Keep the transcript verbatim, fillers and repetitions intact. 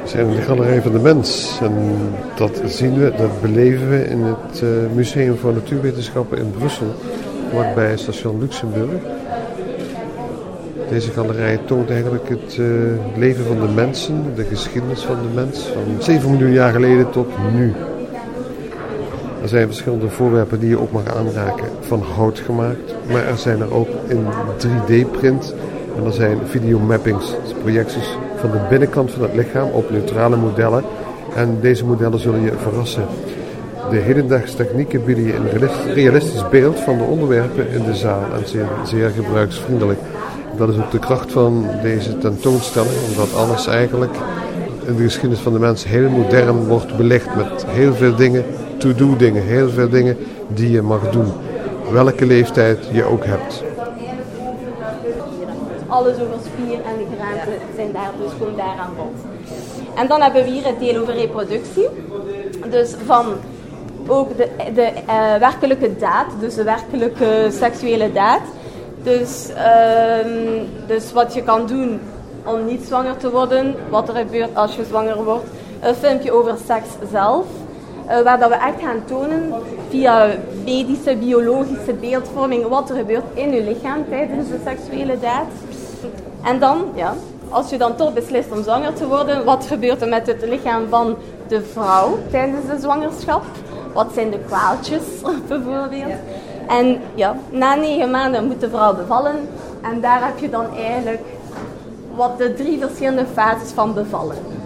zijn de Galerij van de Mens. En dat zien we, dat beleven we in het uh, Museum voor Natuurwetenschappen in Brussel, vlakbij station Luxemburg. Deze galerij toont eigenlijk het uh, leven van de mensen, de geschiedenis van de mens, van zeven miljoen jaar geleden tot nu. Er zijn verschillende voorwerpen die je ook mag aanraken van hout gemaakt, maar er zijn er ook in drie D-print en er zijn videomappings, dus projecties van de binnenkant van het lichaam op neutrale modellen. En deze modellen zullen je verrassen. De hedendaagse technieken bieden je een realistisch beeld van de onderwerpen in de zaal en zijn zeer gebruiksvriendelijk. Dat is ook de kracht van deze tentoonstelling, omdat alles eigenlijk in de geschiedenis van de mens heel modern wordt belicht met heel veel dingen, to-do dingen, heel veel dingen die je mag doen, welke leeftijd je ook hebt. Alles over spier en de grenzen zijn daar dus gewoon daar aan bod. En dan hebben we hier het deel over reproductie. Dus van ook de, de uh, werkelijke daad, dus de werkelijke seksuele daad. Dus, uh, dus wat je kan doen om niet zwanger te worden, wat er gebeurt als je zwanger wordt. Een filmpje over seks zelf, uh, waar dat we echt gaan tonen via medische, biologische beeldvorming wat er gebeurt in je lichaam tijdens de seksuele daad. En dan, ja, als je dan toch beslist om zwanger te worden, wat gebeurt er met het lichaam van de vrouw tijdens de zwangerschap? Wat zijn de kwaaltjes bijvoorbeeld? En ja, na negen maanden moet de vrouw bevallen en daar heb je dan eigenlijk wat de drie verschillende fases van bevallen.